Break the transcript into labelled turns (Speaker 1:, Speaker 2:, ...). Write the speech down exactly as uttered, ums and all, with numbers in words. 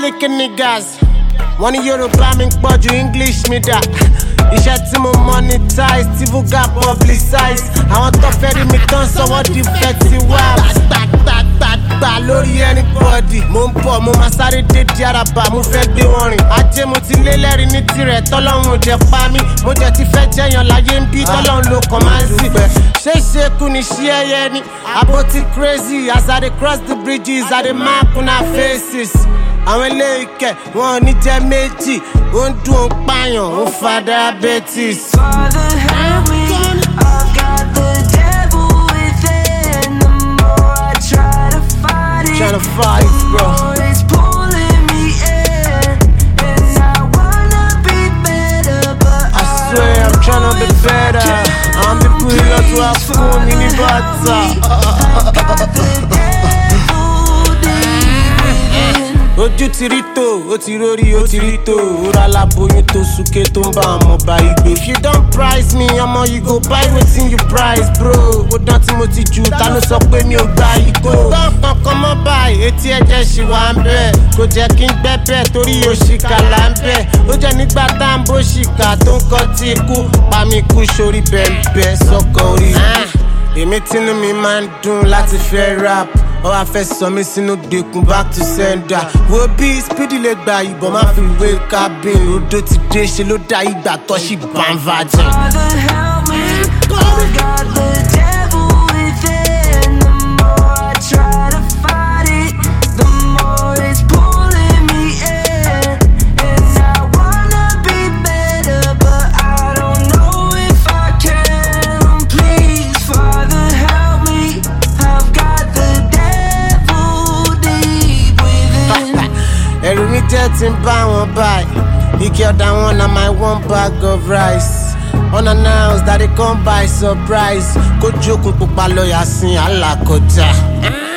Speaker 1: slick niggas. One Yoruba mi pọ̀ ju English mi dà. Iṣẹ́ tí mo monetize, tí vulgar publicize. Àwọn tó fẹ́ rí mi tán sọ́wọ́ di festival. Gbàgbàgbàgbà lórí anybody. Mo ń bọ̀, mo máa sáré dé di àràbà, mo fẹ́ gbé wọn rìn. Ajé mo ti lé lẹ́rìí ní tirẹ̀, tọ́lọ́run ò jẹ́ pa mí. Mo jẹ́ ti fẹ́ jẹyàn láyé ń bí, tọ́lọ́run ló kàn máa ń sì. Ṣé ṣe kú ni ṣí ẹyẹ ni? Abo ti crazy as I dey cross the bridges, I dey mark on our faces. Àwọn ilé ìkẹ́ wọn ò ní jẹ́ méjì, ó ń dùn ó ń pààyàn, ó ń fa diabetes.
Speaker 2: Father, help me. I've got the devil within. The more I try to fight it,
Speaker 1: Tryna fight, bro.
Speaker 2: the more it's pulling me in. And I wanna be better, but
Speaker 1: I swear I'm tryna be better. I'm the pretty lot to have fun in the butter.
Speaker 2: I've got the devil deep within.
Speaker 1: Ojú ti rí tó, ó ti rórí, ó ti rí tó. Ó ra láboyún tó súnké tó ń bá ọmọ bá igbe. If you don't price me, ọmọ you go buy wetin you price, bro. Ó dán tí mo ti jù, ta ló sọ pé mi ò gba ìgò. Gbọ́n kankan mọ́ báyìí, etí ẹ̀jẹ̀ ṣì wà ń bẹ̀. Kò jẹ́ kí n gbẹ́bẹ̀ torí òṣìkà là ń bẹ̀. Ó jẹ́ nígbà tá à ń bó ṣìkà tó ń kọ́ tí ikú. Pa mi kú sórí bẹ́ẹ̀ sọ́kọ̀ orí. Èmi tínú mi máa ń dùn láti fẹ́ rap. Ó wá fẹ́ sọ mí sínú dẹkùn back to sender. Wo bí speedy lè gba ìbọn má fi wé cabin. Odò ti dé ṣe ló dá ìgbà tó ṣì bá ń vajin.
Speaker 2: Father, help me. I've got the devil within. The more I try to fight it, the more it's pulling me in. And I wanna be better, but I don't know if I can. Please, Father, help me. I've got the devil deep within.
Speaker 1: Ẹ̀rù mi jẹ́ ti ń bá wọn báyìí. Ike ọ̀dà wọn na my one bag of rice. Unannounced that they come by surprise. Kójú okùn pupa lọ́ọ̀yà sin alákọjá.